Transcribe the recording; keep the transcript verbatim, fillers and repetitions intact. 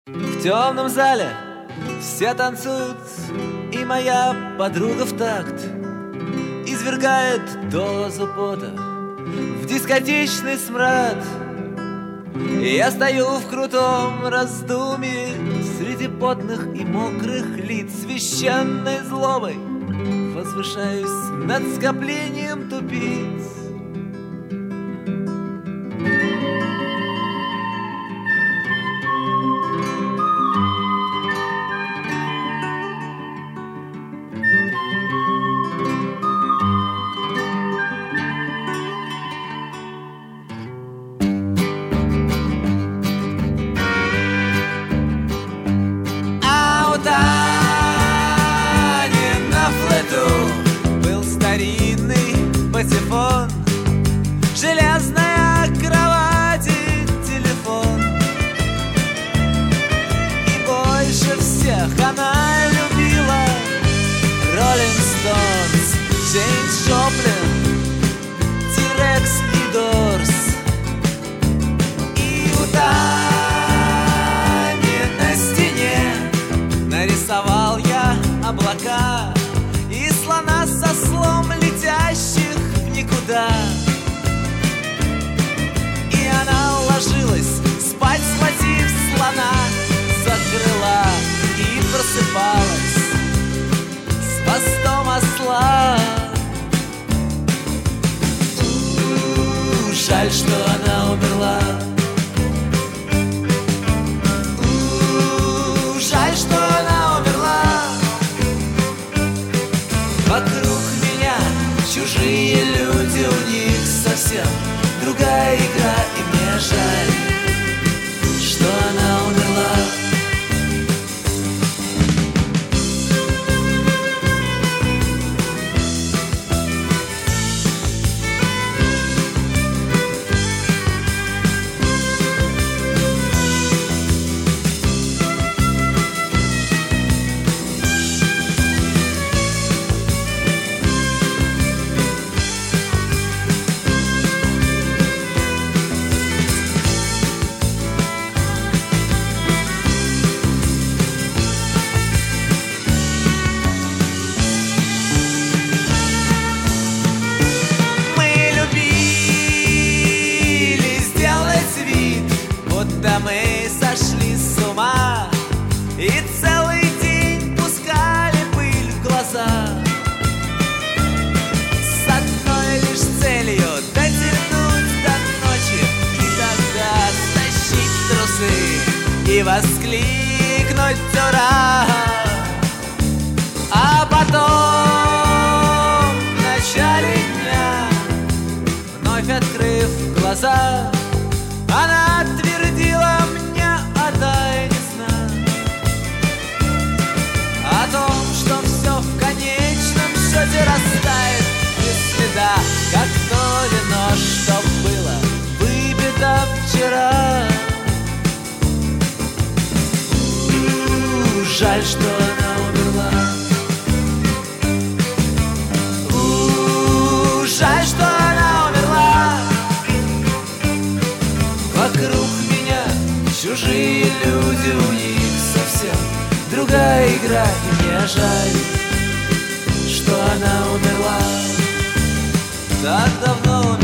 В темном зале все танцуют, и моя подруга в такт извергает дозу пота в дискотечный смрад. И я стою в крутом раздумье среди потных и мокрых лиц, священной злобой возвышаюсь над скоплением тупиц. Патефон, железная кровать и телефон. И больше всех она любила Роллинг Стоунс, Джеймс Джоплин, Ти-Рекс и Дорс. И у Тани на стене нарисовал я облака и слона со слом летящих никуда. И она ложилась спать, схватив слона за крыла, и просыпалась с хвостом осла. У-у-у, жаль, что она умерла. У-у-у, жаль, что она умерла. Вокруг меня чужие люди, у них совсем другая игра, и мне жаль, что она умерла. Да мы сошли с ума и целый день пускали пыль в глаза, с одной лишь целью дотянуть до ночи и тогда стащить трусы и воскликнуть «Ура!». А потом в начале дня, вновь открыв глаза, она твердила мне о тайне сна, о том, что все в конечном счете растает без следа, как то вино, что было выпито вчера. У-у-у, жаль, что она умерла. У-у-у, жаль, что она умерла. Вокруг меня чужие люди, у них совсем другая игра, и мне жаль, что она умерла. Так давно